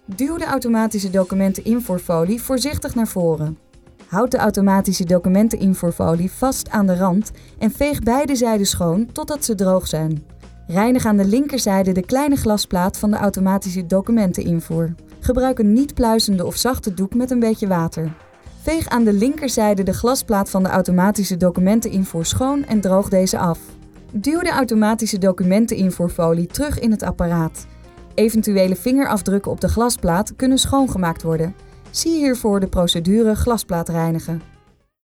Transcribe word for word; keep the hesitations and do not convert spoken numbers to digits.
Duw de automatische documenten-invoerfolie voorzichtig naar voren. Houd de automatische documenten-invoerfolie vast aan de rand en veeg beide zijden schoon totdat ze droog zijn. Reinig aan de linkerzijde de kleine glasplaat van de automatische documenten-invoer. Gebruik een niet pluizende of zachte doek met een beetje water. Veeg aan de linkerzijde de glasplaat van de automatische documenten-invoer schoon en droog deze af. Duw de automatische documenten-invoerfolie terug in het apparaat. Eventuele vingerafdrukken op de glasplaat kunnen schoongemaakt worden. Zie hiervoor de procedure glasplaat reinigen.